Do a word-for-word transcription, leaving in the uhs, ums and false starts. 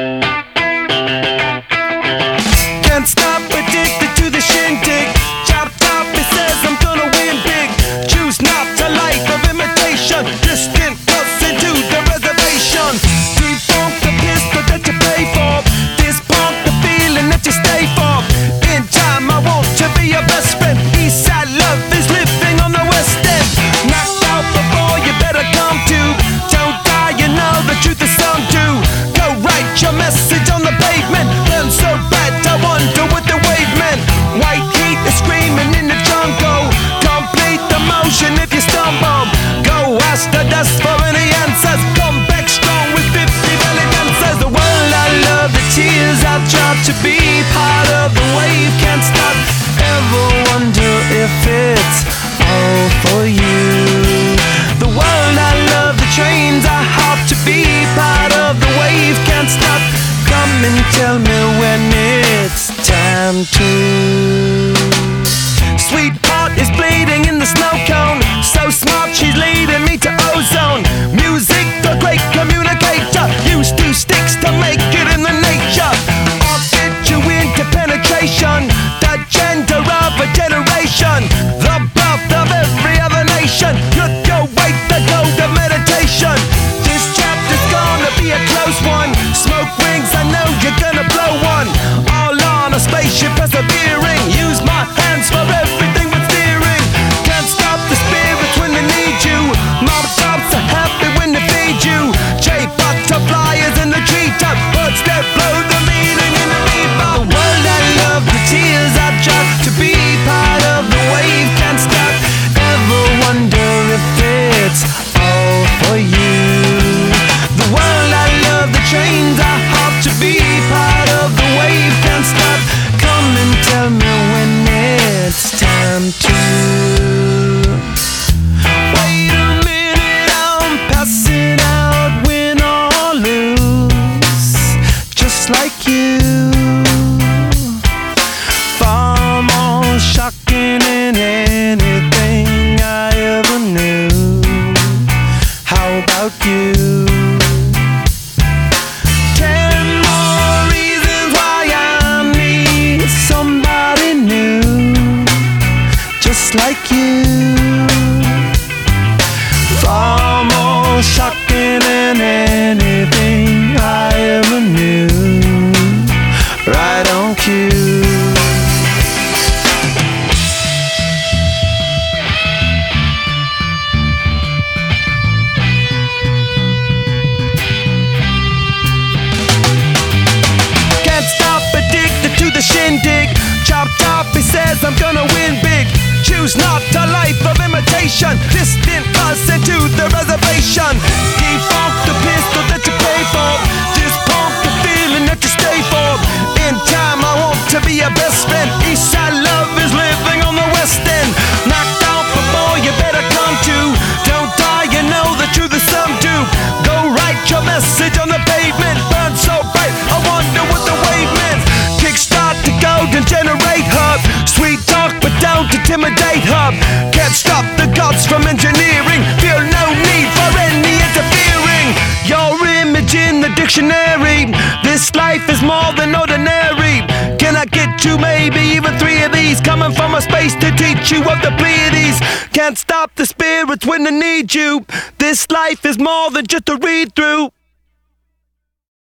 Can't stop, addicted to the shindig. Chop top, it says I'm gonna win big. Choose not a life of imitation. Distant us into the reservation. Defunct the pistol that you pay for. This punk the feeling that you stay for. In time I want to be your best friend. Eastside love is living on the west end. Knocked out before you better come to. Don't die, you know the truth is some do. Go write your message on the pavement. Burn so bad I wonder what the wave meant. White heat is screaming in the jungle. Complete the motion if you stumble. Go ask the dust for any answers. Come back strong with fifty valid answers. The world I love, the tears I've dropped. To be part of the wave, can't stop. Ever wonder if it's all for you? The world I love, the trains I hop. To be part of the wave, can't stop. Come and tell me when it's time to. Sweetheart is bleeding in the snow cone. So smart, she's leading me to ozone. Music, the great communicator. Use two sticks to make it in the nature. I'll get you into penetration. The gender of a generation. The birth of every other nation. Look your way, the gold of meditation. This chapter's gonna be a close one. Smoke rings, I know you're gonna blow one. All on a spaceship persevering. Use my hands for everything but steering. Can't stop the spirits when they need you. Mob tops are happy when they feed you. J butterflies in the treetop. Birds that blow the meaning in the bebop. The world I love, the tears I drop. To be part of the wave, can't stop. Ever wonder if it's all for you? The world I love, the trains I hop. To be part of the wave, can't stop. Come and tell me when it's time to. Wait a minute, I'm passing out, win or lose, just like you. Far more shocking than anything I ever knew. How about you? Ten more reasons why I need somebody new, just like you. Far more shocking than anything I ever knew. Right on cue. Can't stop, addicted to the shindig. Chopped off, he says I'm gonna win big. Choose not a life of imitation. Distant us into the reservation. Defunct the pistol that you pay for. This punk the feeling that you stay for. In time I want to be your best friend. Eastside love is living on the west end. Knocked out before you better come to. Don't die, you know the truth is some do. Go write your message on the pavement. Burn so bright, I wonder what the wave meant. Kickstart the golden generate hub. Sweet talk but don't intimidate hub. Can't stop the gods from engineering. Feel no need for any interfering. Your image in the dictionary. This life is more than ordinary. Can I get you maybe even three of these? Coming from a space to teach you of the Pleiades. Can't stop the spirits when they need you. This life is more than just a read through.